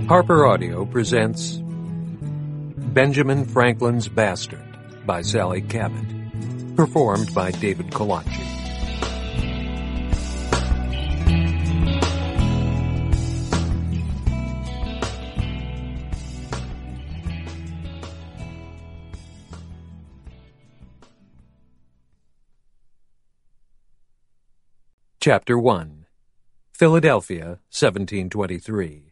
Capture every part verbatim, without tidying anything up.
Harper Audio presents Benjamin Franklin's Bastard by Sally Cabot, performed by David Kalachi. Chapter one. Philadelphia, seventeen twenty-three.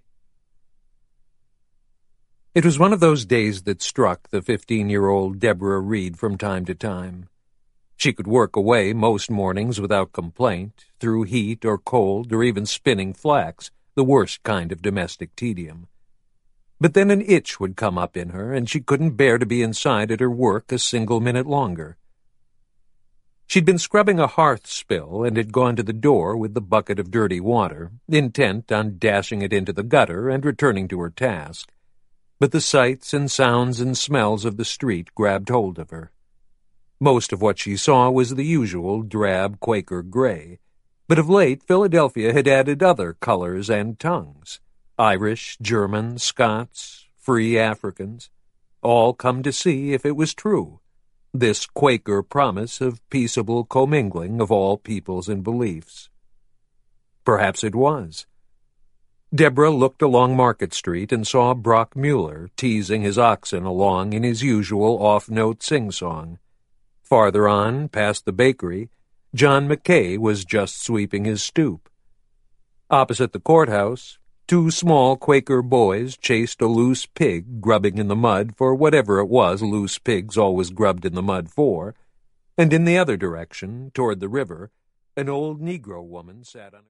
It was one of those days that struck the fifteen-year-old Deborah Reed from time to time. She could work away most mornings without complaint, through heat or cold or even spinning flax, the worst kind of domestic tedium. But then an itch would come up in her, and she couldn't bear to be inside at her work a single minute longer. She'd been scrubbing a hearth spill and had gone to the door with the bucket of dirty water, intent on dashing it into the gutter and returning to her task. But the sights and sounds and smells of the street grabbed hold of her. Most of what she saw was the usual drab Quaker gray, but of late Philadelphia had added other colors and tongues. Irish, German, Scots, free Africans, all come to see if it was true, this Quaker promise of peaceable commingling of all peoples and beliefs. Perhaps it was. Deborah looked along Market Street and saw Brock Mueller teasing his oxen along in his usual off-note sing-song. Farther on, past the bakery, John McKay was just sweeping his stoop. Opposite the courthouse, two small Quaker boys chased a loose pig grubbing in the mud for whatever it was loose pigs always grubbed in the mud for, and in the other direction, toward the river, an old Negro woman sat on a